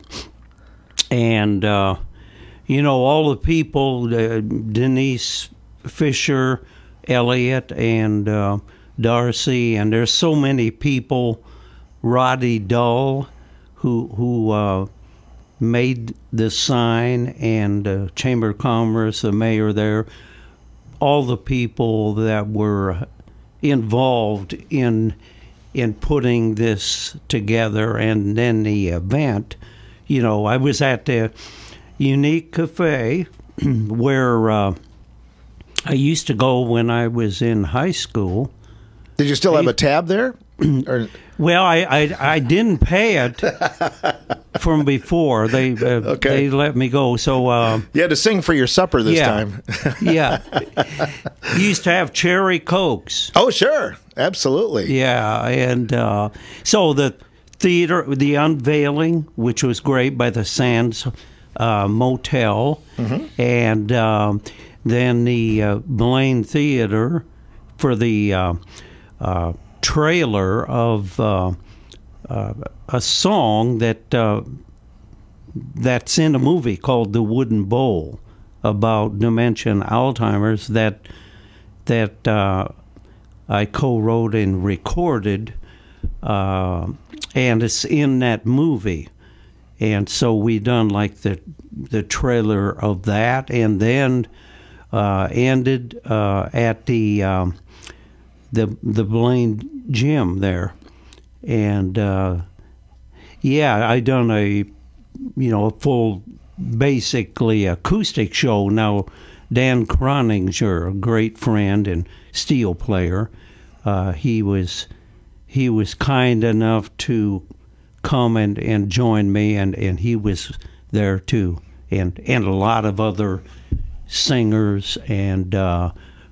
and uh, you know, all the people, uh, Denise Fisher, Elliot, and uh, Darcy, and there's so many people. Roddy Dull, who who uh, made the sign, and uh, Chamber of Commerce, the mayor there, all the people that were involved in. in putting this together, and then the event. You know, I was at the Unique Cafe where uh, I used to go when I was in high school. Did you still have a tab there? Or? Well, I, I I didn't pay it from before. They uh, okay. they let me go. So uh, you had to sing for your supper this yeah, time. Yeah, you used to have cherry Cokes. Oh, sure, absolutely. Yeah, and uh, so the theater, the unveiling, which was great by the Sands uh, Motel, mm-hmm. and um, then the uh, Blaine Theater for the. Uh, uh, trailer of uh, uh, a song that uh, that's in a movie called The Wooden Bowl about dementia and Alzheimer's that that uh, I co-wrote and recorded, uh, and it's in that movie. And so we done like the the trailer of that, and then uh, ended uh, at the um, the the Blaine Gym there, and uh, yeah, I done a you know a full basically acoustic show. Now Dan Croninger, a great friend and steel player, uh, he was he was kind enough to come and, and join me, and, and he was there too, and and a lot of other singers and uh,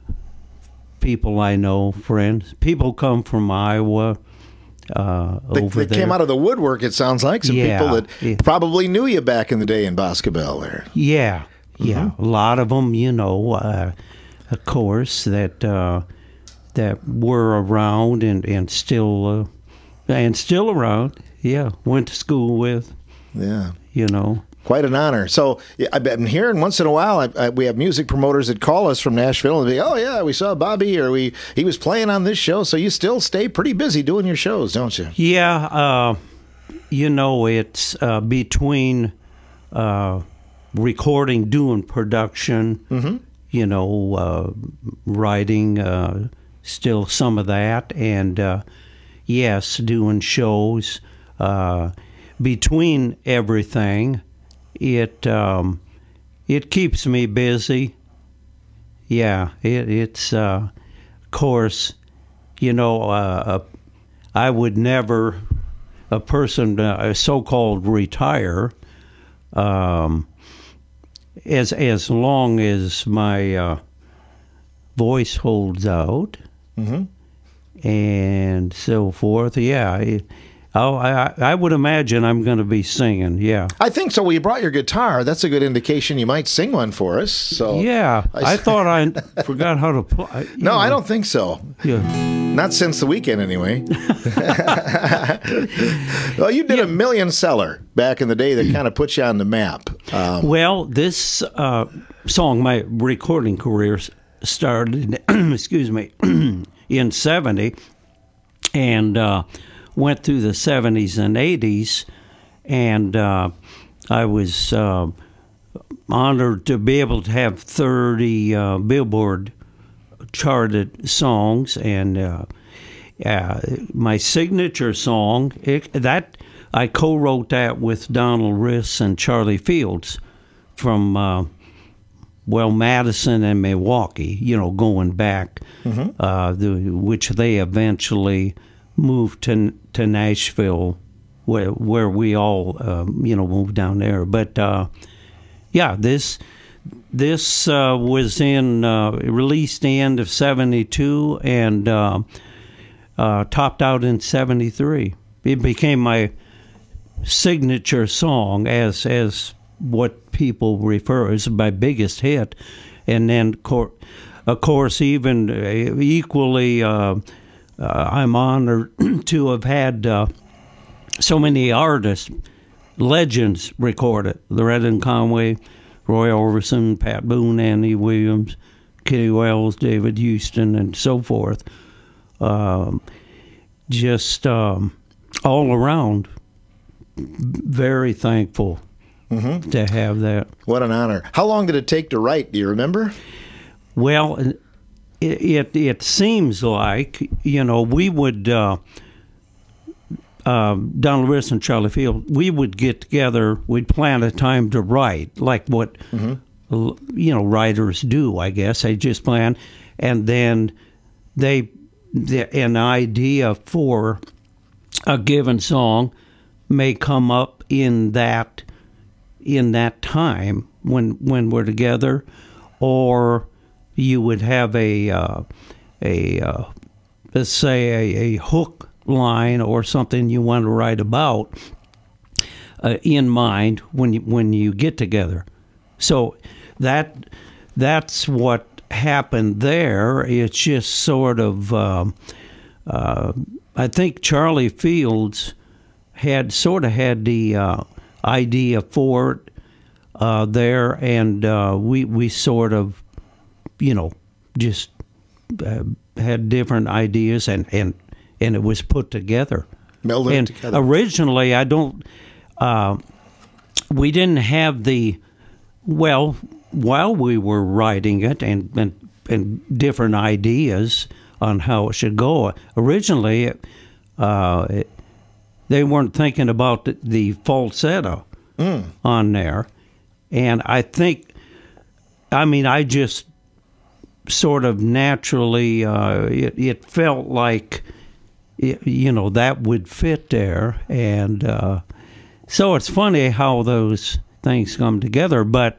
people I know, friends. People come from Iowa. Uh, they over they there. came out of the woodwork, it sounds like. Some yeah, people that yeah. probably knew you back in the day in Boscobel there. Yeah, yeah. Mm-hmm. A lot of them, you know, uh, of course, that uh, that were around and, and still uh, and still around. Yeah, went to school with. Yeah. You know. Quite an honor. So yeah, I've been hearing once in a while, I, I, we have music promoters that call us from Nashville and be, oh, yeah, we saw Bobby, or we he was playing on this show. So you still stay pretty busy doing your shows, don't you? Yeah. Uh, you know, it's uh, between uh, recording, doing production, mm-hmm. you know, uh, writing, uh, still some of that. And, uh, yes, doing shows. Uh, between everything, It um, it keeps me busy. Yeah, it, it's uh, of course, you know, uh, I would never a person uh, so-called retire um, as as long as my uh, voice holds out, mm-hmm. and so forth. Yeah. It, Oh, I, I would imagine I'm going to be singing, yeah. I think so. Well, you brought your guitar. That's a good indication you might sing one for us. So yeah, I, I thought I forgot how to play. No, know. I don't think so. Yeah. Not since the weekend, anyway. Well, you did yeah. a million seller back in the day that kind of put you on the map. Um, well, this uh, song, my recording career started, excuse me, in seventy, and uh, went through the seventies and eighties, and uh, I was uh, honored to be able to have thirty uh, Billboard charted songs, and uh, uh, my signature song, it, that I co-wrote that with Donald Riss and Charlie Fields from, uh, well, Madison and Milwaukee, you know, going back, mm-hmm. uh, the, which they eventually moved to to Nashville, where, where we all, uh, you know, moved down there. But, uh, yeah, this... This uh, was in uh, released the end of seventy-two and uh, uh, topped out in seventy-three. It became my signature song, as as what people refer as my biggest hit. And then, cor- of course, even equally, uh, uh, I'm honored to have had uh, so many artists, legends, record it. Loretta Conway, Roy Orbison, Pat Boone, Andy Williams, Kitty Wells, David Houston, and so forth. Um, just um, all around, very thankful mm-hmm. to have that. What an honor. How long did it take to write? Do you remember? Well, it it, it seems like, you know, we would... Uh, Uh, Donald Riss and Charlie Field, we would get together, we'd plan a time to write, like what, mm-hmm. you know, writers do, I guess. They just plan, and then they, the, an idea for a given song may come up in that, in that time when when we're together, or you would have a, uh, a uh, let's say, a, a hook line or something you want to write about uh, in mind when you, when you get together. So that that's what happened there. It's just sort of uh, uh, I think Charlie Fields had sort of had the uh, idea for it uh, there, and uh, we we sort of you know just uh, had different ideas, and and and it was put together. Melded and together. Originally, I don't, uh, we didn't have the, well, while we were writing it and, and, and different ideas on how it should go, originally, uh, it, they weren't thinking about the, the falsetto mm. on there. And I think, I mean, I just sort of naturally, uh, it, it felt like, you know, that would fit there. And uh, so it's funny how those things come together. But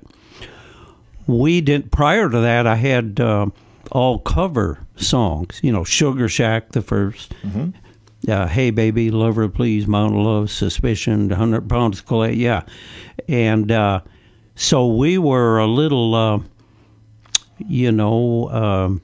we didn't, prior to that, I had uh, all cover songs, you know, Sugar Shack, the first, mm-hmm. uh, Hey Baby, Lover Please, Mountain Love, Suspicion, one hundred Pounds of Clay, yeah. And uh, so we were a little, uh, you know, um,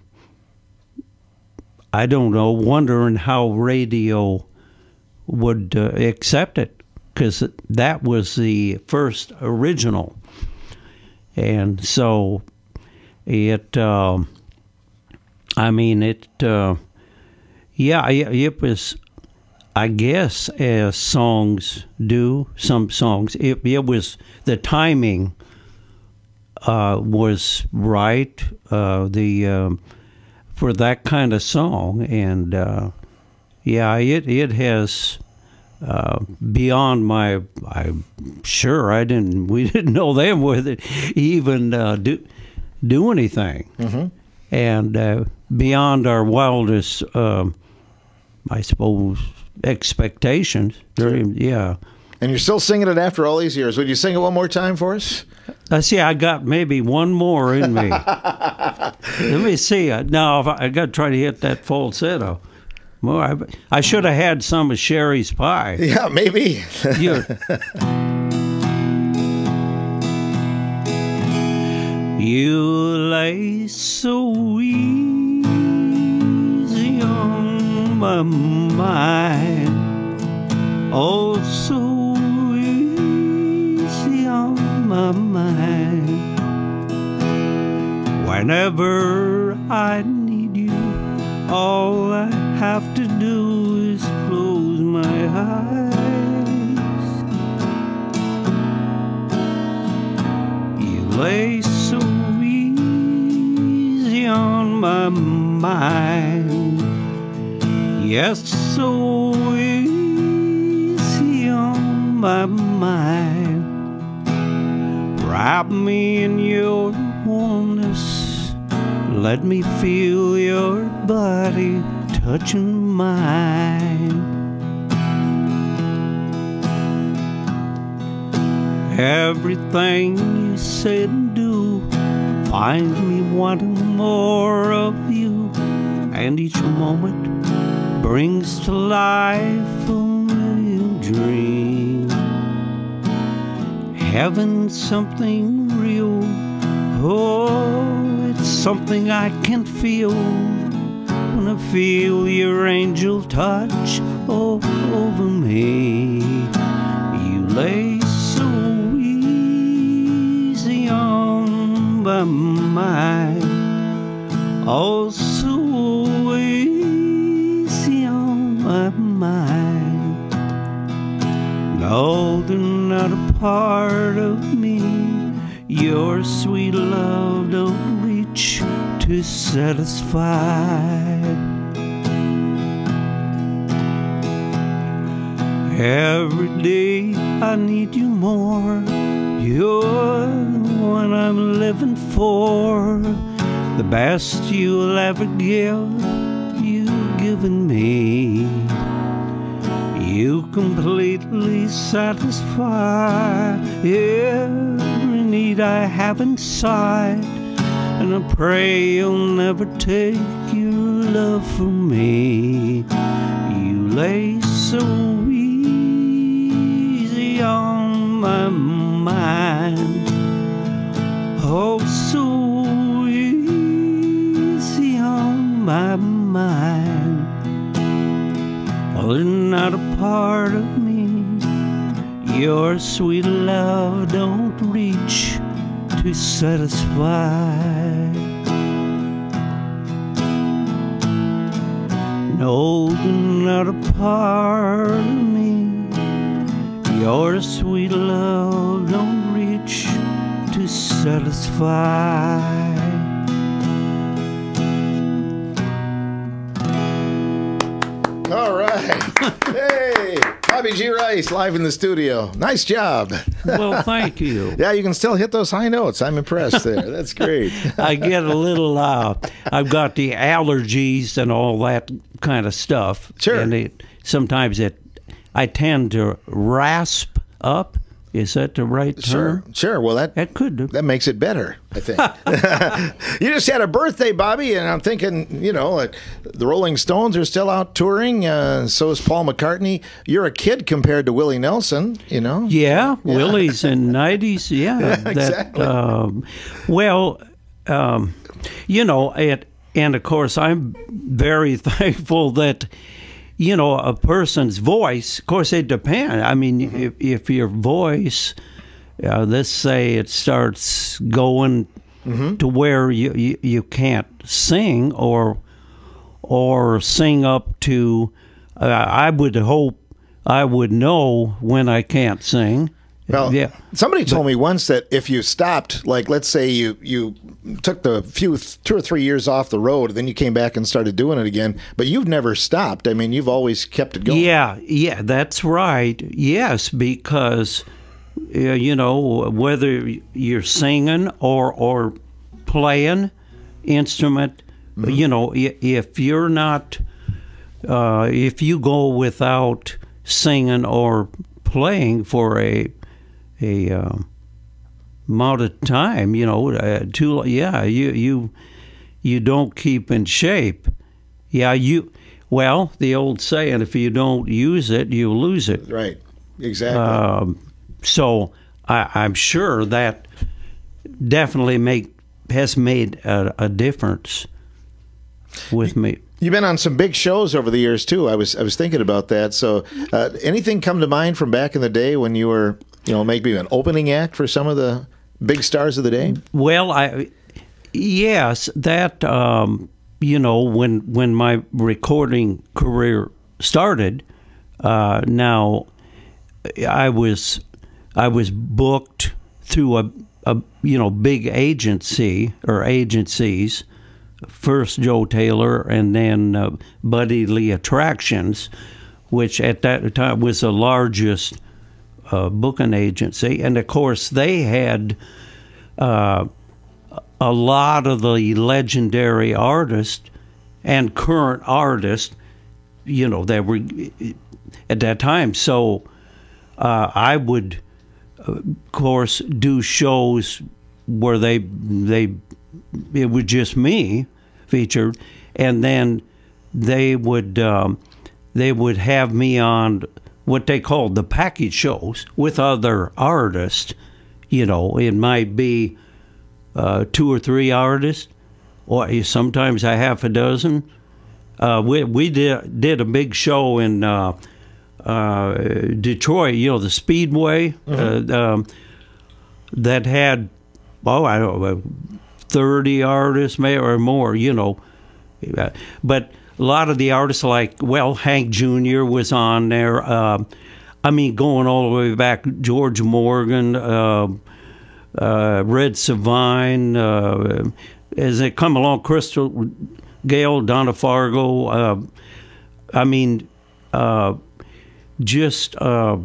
I don't know, wondering how radio would uh, accept it, because that was the first original. And so it, uh, I mean, it, uh, yeah, it, it was, I guess, as songs do, some songs, it, it was, the timing uh, was right, uh, the... Um, for that kind of song, and uh, yeah, it it has uh, beyond my. I'm sure I didn't. We didn't know them with it even uh, do do anything, mm-hmm. and uh, beyond our wildest, uh, I suppose, expectations. Very, yeah. And you're still singing it after all these years. Would you sing it one more time for us? I see. I got maybe one more in me. Let me see. Now, if I, I got to try to hit that falsetto. Well, I, I should have had some of Sherry's pie. Yeah, maybe. you, you lay so easy on my mind. Oh, so easy on my mind. Whenever I need you, all I have to do is close my eyes. You lay so easy on my mind. Yes, so easy on my mind. Wrap me in your warmness. Let me feel your body touching mine. Everything you say and do finds me wanting more of you, and each moment brings to life a million dreams. Heaven's something real, oh, it's something I can feel when I feel your angel touch all over me. You lay so easy on my mind, oh, so easy on my mind. No, they're not a part of me. Your sweet love don't reach to satisfy. Every day I need you more. You're the one I'm living for. The best you'll ever give, you've given me. You completely satisfy every need I have inside, and I pray you'll never take your love from me. You lay so easy on my mind, oh, so easy on my mind. Well, you're not a part of me. Your sweet love don't reach to satisfy. No, you're not a part of me. Your sweet love don't reach to satisfy. All right. Hey, Bobby G. Rice live in the studio. Nice job. Well, thank you. Yeah, you can still hit those high notes. I'm impressed there. That's great. I get a little, uh, I've got the allergies and all that kind of stuff. Sure. And it, sometimes it, I tend to rasp up. Is that the right term? Sure, sure. Well, that that could do. That makes it better, I think. You just had a birthday, Bobby, and I'm thinking, you know, uh, the Rolling Stones are still out touring. Uh, so is Paul McCartney. You're a kid compared to Willie Nelson, you know. Yeah, yeah. Willie's in nineties. Yeah, yeah that, exactly. Um, well, um, you know, it, and of course, I'm very thankful that. You know, a person's voice, of course, it depends. I mean, mm-hmm. if, if your voice, uh, let's say it starts going mm-hmm. to where you, you, you can't sing or or sing up to, uh, I would hope I would know when I can't sing. Well, yeah. Somebody told but, me once that if you stopped, like let's say you, you took the few two or three years off the road, and then you came back and started doing it again, but you've never stopped. I mean, you've always kept it going. Yeah, yeah, that's right. Yes, because uh, you know, whether you're singing or or playing instrument, mm-hmm. you know, if you're not, uh, if you go without singing or playing for a a uh, amount of time, you know, uh, too, yeah, you you you don't keep in shape. Yeah, you. Well, the old saying, if you don't use it, you lose it. Right. Exactly. Um, so I, I'm sure that definitely make has made a, a difference with me. You've been on some big shows over the years too. I was I was thinking about that. So, uh, anything come to mind from back in the day when you were, you know, maybe an opening act for some of the big stars of the day? Well, I yes, that um, you know, when when my recording career started, uh, now I was I was booked through a a you know big agency or agencies. First Joe Taylor, and then uh, Buddy Lee Attractions, which at that time was the largest uh, booking agency, and of course they had uh, a lot of the legendary artists and current artists, you know, that were at that time. So uh, I would, of course, do shows where they they it was just me featured, and then they would um, they would have me on what they called the package shows with other artists. You know, it might be uh, two or three artists, or sometimes a half a dozen. Uh, we we did did a big show in uh, uh, Detroit. You know, the Speedway mm-hmm. uh, um, that had oh I don't know thirty artists may or more. You know, but a lot of the artists like well Hank Junior was on there. Uh, I mean, going all the way back, George Morgan, uh, uh, Red Savine, uh, as they come along, Crystal Gale, Donna Fargo. Uh, I mean, uh, just, uh,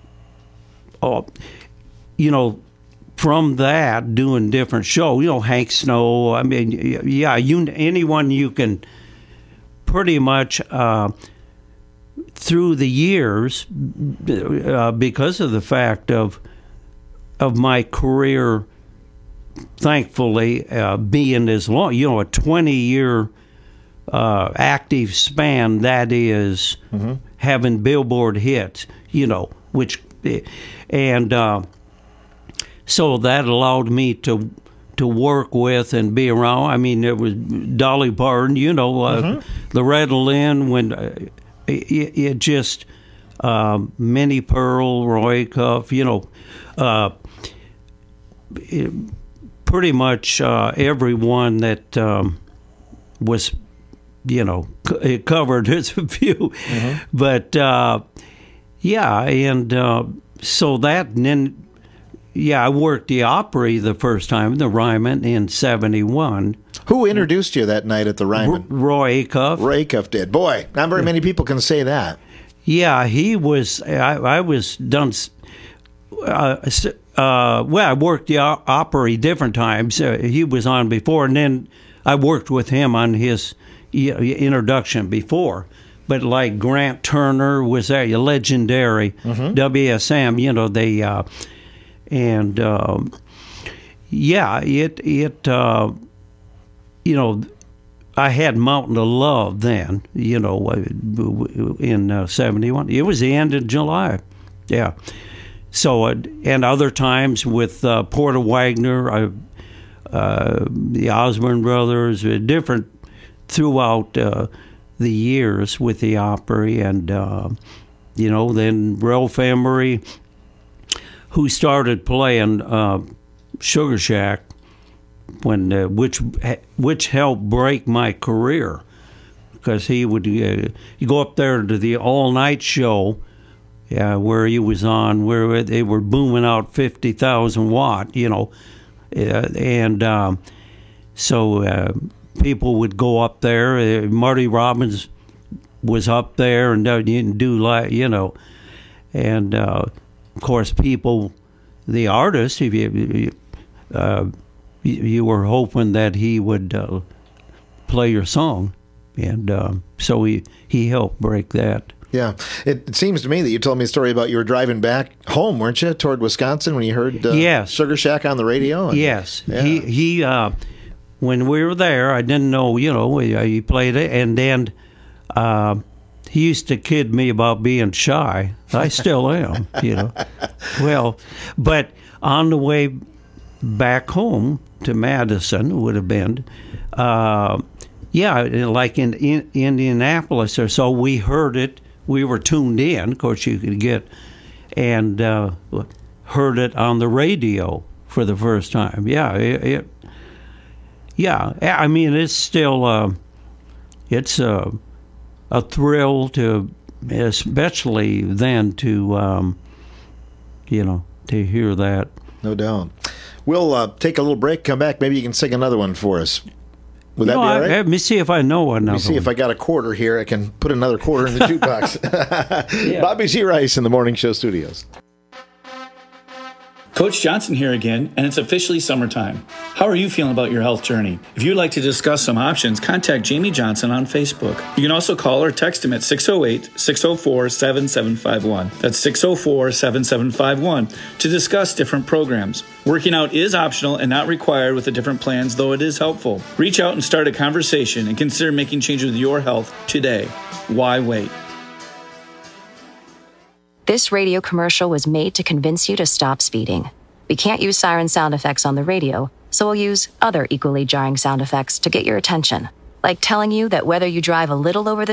oh, you know, from that, doing different shows, you know, Hank Snow. I mean, yeah, you anyone you can pretty much, uh, through the years, uh, because of the fact of of my career, thankfully, uh, being as long, you know, a twenty-year uh, active span, that is mm-hmm. having Billboard hits, you know, which, and uh, so that allowed me to to work with and be around. I mean, there was Dolly Parton, you know, uh, mm-hmm. Loretta Lynn, when uh, it, it just, uh, Minnie Pearl, Roy Cuff, you know, uh, it, pretty much uh, everyone that um, was, you know, it covered. There's a few, mm-hmm. but uh, yeah, and uh, so that, and then yeah, I worked the Opry the first time, the Ryman, in seventy-one. Who introduced you that night at the Ryman? R- Roy Acuff. Roy Acuff did. Boy, not very many people can say that. Yeah, he was. I, I was done. Uh, uh, well, I worked the Opry different times. Uh, he was on before, and then I worked with him on his introduction before. But like Grant Turner was there, legendary mm-hmm. W S M. You know, they uh, and um, yeah, it it uh, you know. I had Mountain of Love then, you know, in uh, seventy-one. It was the end of July, yeah. So, uh, and other times with uh, Porter Wagner, uh, uh, the Osborne Brothers, uh, different throughout uh, the years with the Opry, and, uh, you know, then Ralph Emery, who started playing uh, Sugar Shack, when uh, which which helped break my career, because he would uh, you go up there to the all night show, uh, where he was on, where they were booming out fifty thousand watt, you know, uh, and um, so uh, people would go up there. Uh, Marty Robbins was up there and didn't do like you know, and uh, of course people, the artists, if you. Uh, You were hoping that he would uh, play your song, and uh, so he he helped break that. Yeah, it, it seems to me that you told me a story about you were driving back home, weren't you, toward Wisconsin when you heard uh, yes. Sugar Shack on the radio? And, yes, yeah. he he. Uh, when we were there, I didn't know, you know, he played it, and then uh, he used to kid me about being shy. I still am, you know. Well, but on the way back home to Madison would have been, uh, yeah, like in, in Indianapolis or so. We heard it. We were tuned in. Of course, you could get and uh, heard it on the radio for the first time. Yeah, it. it yeah, I mean, it's still uh, it's a a thrill to, especially then to, um, you know, to hear that. No doubt. We'll uh, take a little break, come back. Maybe you can sing another one for us. Would that no, be all I, right? Let me see if I know another Let me see one. if I got a quarter here. I can put another quarter in the jukebox. Yeah. Bobby G. Rice in the Morning Show studios. Coach Johnson here again, and it's officially summertime. How are you feeling about your health journey? If you'd like to discuss some options, contact Jamie Johnson on Facebook. You can also call or text him at six oh eight, six oh four, seven seven five one. That's six oh four, seven seven five one to discuss different programs. Working out is optional and not required with the different plans, though it is helpful. Reach out and start a conversation and consider making changes with your health today. Why wait? This radio commercial was made to convince you to stop speeding. We can't use siren sound effects on the radio, so we'll use other equally jarring sound effects to get your attention, like telling you that whether you drive a little over the